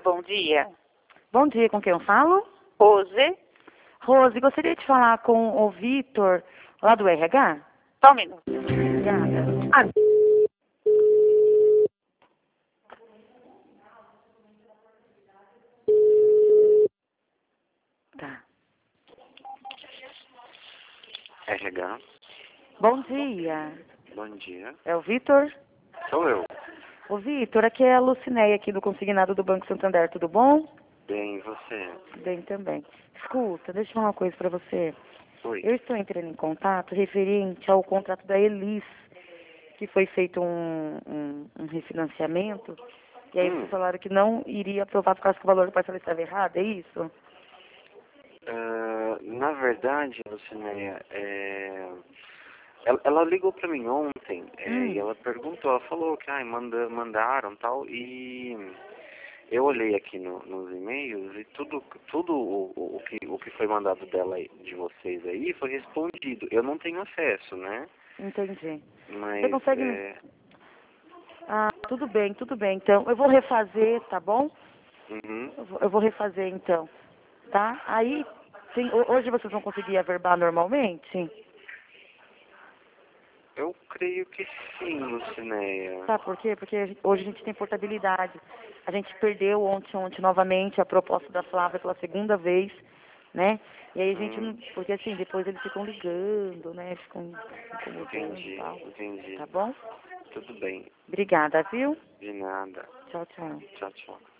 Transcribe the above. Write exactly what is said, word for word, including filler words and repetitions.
bom dia. Bom dia, com quem eu falo? Rose, Rose, gostaria de falar com o Vitor, lá do R H? só um minuto. Obrigada. Ah, Tá. R H, Bom dia. bom dia. É o Vitor? Sou eu. O Vitor, aqui é a Lucinéia, aqui do Consignado do Banco Santander, tudo bom? Bem, e você? Bem também. Escuta, deixa eu falar uma coisa pra você. Oi. Eu estou entrando em contato referente ao contrato da Elis, que foi feito um, um, um refinanciamento, e aí Hum. vocês falaram que não iria aprovar por causa que o valor do parcela estava errado, é isso? Ah, na verdade, Lucinéia, é... ela, ela ligou pra mim ontem é, Hum. e ela perguntou, ela falou que ai, manda, mandaram tal, e eu olhei aqui no, nos e-mails e tudo, tudo o, o, o que, o que foi mandado dela, aí- de vocês aí, foi respondido. Eu não tenho acesso, né? Entendi. Mas, Você consegue... é... Ah, tudo bem, tudo bem. Então, eu vou refazer, tá bom? uhum. Eu vou, eu vou refazer, então. Tá? Aí, sim, ho- hoje vocês vão conseguir averbar normalmente? Eu creio que sim, Lucinéia. Sabe por quê? Porque a gente- hoje a gente tem portabilidade. A gente perdeu ontem, ontem novamente a proposta da Flávia pela segunda vez, né? E aí a gente Hum. não... Porque assim, depois eles ficam ligando, né? Ficam incomodando e Entendi, tal. entendi. Tá bom? Tudo bem. Obrigada, viu? De nada. Tchau, tchau. Tchau, tchau.